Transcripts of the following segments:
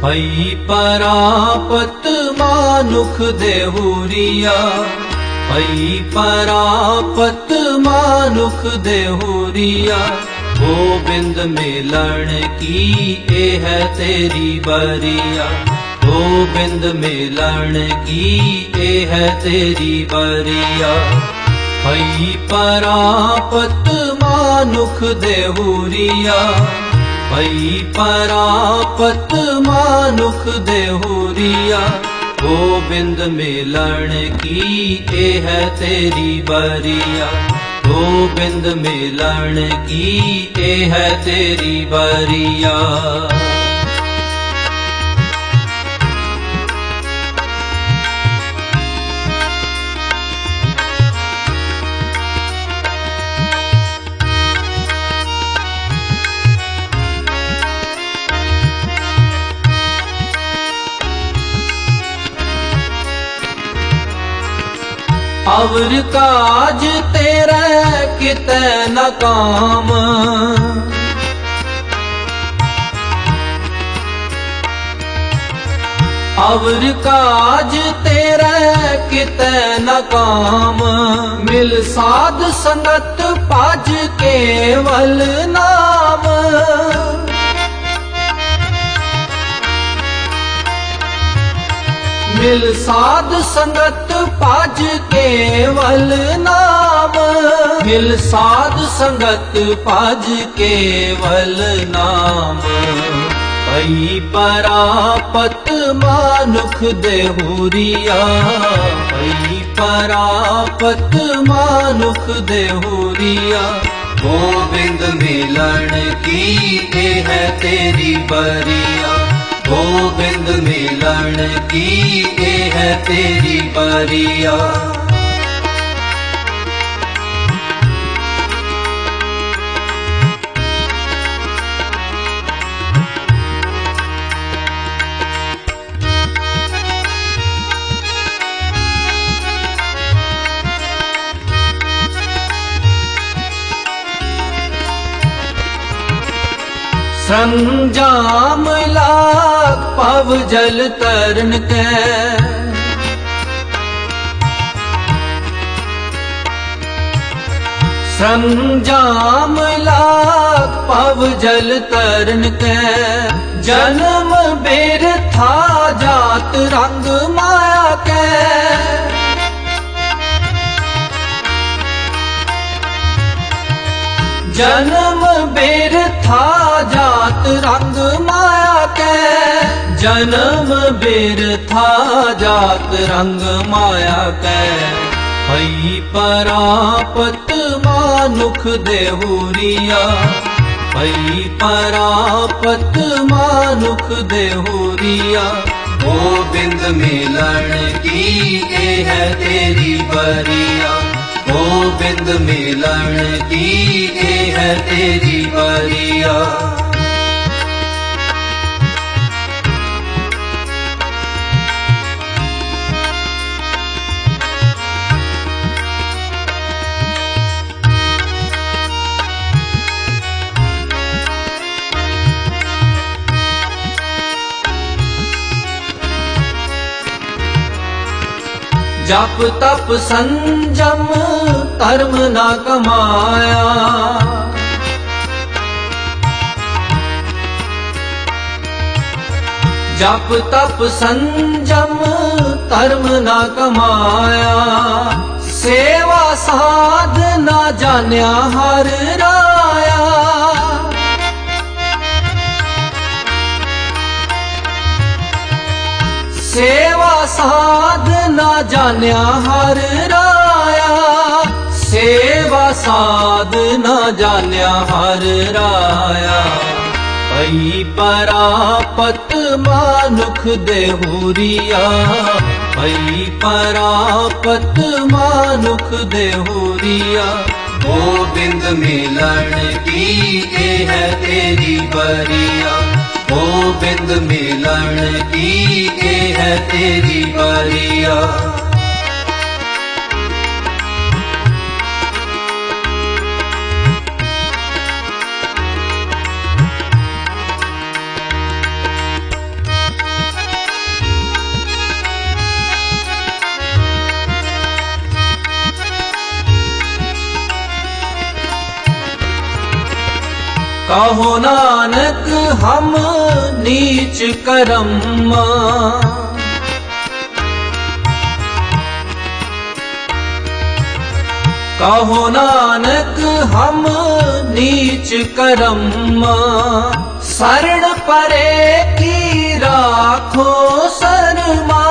भई परापत मानुख देहुरिया, भई परापत मानुख देहुरिया। गोबिंद मिलन की ए है तेरी बरिया, गोबिंद मिलन की ए है तेरी बरिया। भई परापत मानुख देहुरिया, भई परापत मानुख देहुरिया। गोबिंद मिलन की ए है तेरी बरिया, गोबिंद मिलन की ए है तेरी बरिया। अवर काज तेरे किते न काम, अवर काज तेरे किते न काम। मिल साध संगत पाज केवल नाम, मिल साध संगत पाज केवल नाम, मिल साध संगत पाज केवल नाम। भई परापत मानुख देहुरिया, भई परापत मानुख देहुरिया। गोबिंद मिलन की ए है तेरी बरिया, गोबिंद मिलन की ए है तेरी बरिया। संजाम लाग पव जल तरन के, संजाम लाग पव जल तरन के। जन्म बेर था जात रंग माया के, जन्म बेर था जात रंग माया के, जन्म बेर था जात रंग माया के। भई परापत मानुख देहुरिया, भई परापत मानुख देहुरिया। गोबिंद मिलन की ए है तेरी बरिया, गोबिंद मिलन की ए है तेरी बरिया। जप तप संजम धर्म ना कमाया, जप तप संजम धर्म ना कमाया। सेवा साध ना जान्या हर राया, सेवा साध ना जान्या हर राया, सेवा साध ना जान्या हर राया। भई परापत मानुख देहुरिया, भई परापत मानुख देहुरिया। गोबिंद मिलन की ए है तेरी बरिया, गोबिंद मिलन की ए है तेरी बरिया। कहो नानक हम नीच करम। कहो नानक हम नीच करम। शरण परे की राखो शर्मा।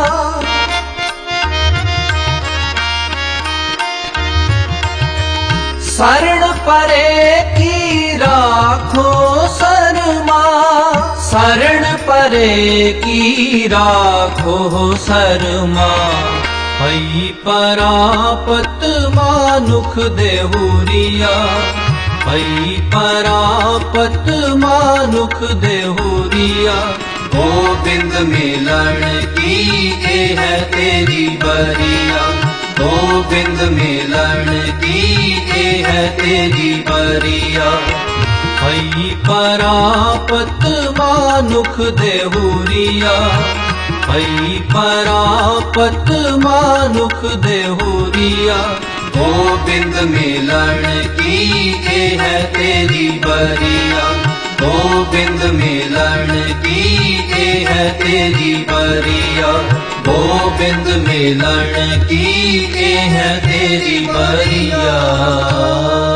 शरण परे की राखो शर्मा। शरण परे की राखो शर्मा। हई परापत मानुख देहुरिया। हई परापत मानुख देहुरिया। गोविंद मिलन की ये है तेरी बरिया। गोविंद मिलन की ये है तेरी बरिया। हई परापत मानुख देहुरिया। हई परापत मानुख देहुरिया। गोविंद मिलन की ये है तेरी बरिया। गोविंद मिलन की ये है तेरी बरिया। गोविंद मिलन की ये है तेरी बरिया।